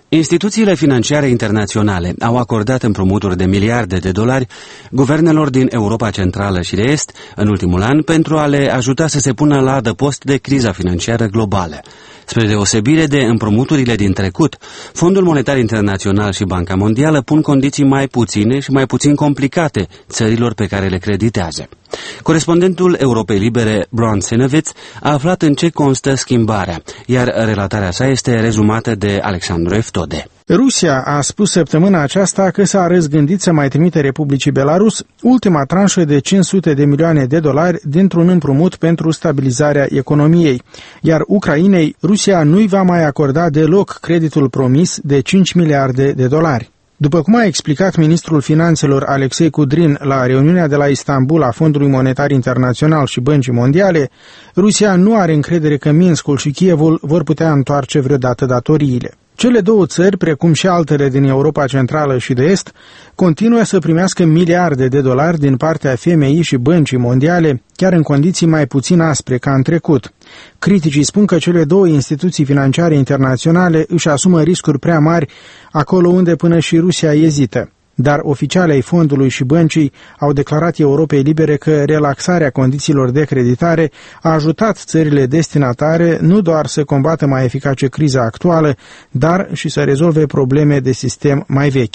Instituțiile financiare internaționale au acordat împrumuturi de miliarde de dolari guvernelor din Europa Centrală și de Est în ultimul an pentru a le ajuta să se pună la adăpost de criza financiară globală. Spre deosebire de împrumuturile din trecut, Fondul Monetar Internațional și Banca Mondială pun condiții mai puține și mai puțin complicate țărilor pe care le creditează. Corespondentul Europei Libere, Bron Senevitz, a aflat în ce constă schimbarea, iar relatarea sa este rezumată de Alexandru Eftode. Rusia a spus săptămâna aceasta că s-a răzgândit să mai trimite Republicii Belarus ultima tranșă de 500 de milioane de dolari dintr-un împrumut pentru stabilizarea economiei, iar Ucrainei Rusia nu-i va mai acorda deloc creditul promis de 5 miliarde de dolari. După cum a explicat ministrul finanțelor Alexei Kudrin la reuniunea de la Istanbul a Fondului Monetar Internațional și Băncii Mondiale, Rusia nu are încredere că Minskul și Kievul vor putea întoarce vreodată datoriile. Cele două țări, precum și altele din Europa Centrală și de Est, continuă să primească miliarde de dolari din partea FMI și Băncii Mondiale, chiar în condiții mai puțin aspre ca în trecut. Criticii spun că cele două instituții financiare internaționale își asumă riscuri prea mari acolo unde până și Rusia ezită. Dar oficialii ai fondului și băncii au declarat Europei Libere că relaxarea condițiilor de creditare a ajutat țările destinatare nu doar să combată mai eficace criza actuală, dar și să rezolve probleme de sistem mai vechi.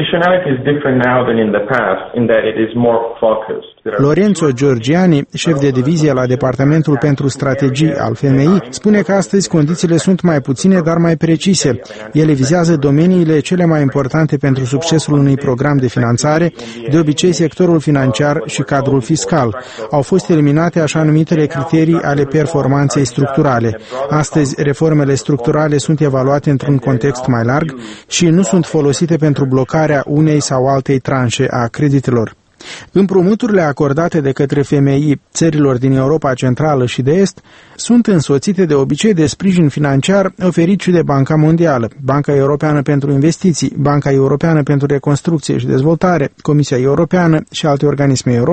Lorenzo Giorgiani, șef de divizie la Departamentul pentru Strategii al FMI, spune că astăzi condițiile sunt mai puține, dar mai precise. Ele vizează domeniile cele mai importante pentru succesul unui program de finanțare, de obicei sectorul financiar și cadrul fiscal. Au fost eliminate așa numitele criterii ale performanței structurale. Astăzi, reformele structurale sunt evaluate într-un context mai larg și nu sunt folosite pentru blocarea unei sau altei tranșe a creditelor. Împrumuturile acordate de către FMI țărilor din Europa Centrală și de Est sunt însoțite de obicei de sprijin financiar oferit și de Banca Mondială, Banca Europeană pentru Investiții, Banca Europeană pentru Reconstrucție și Dezvoltare, Comisia Europeană și alte organisme europene.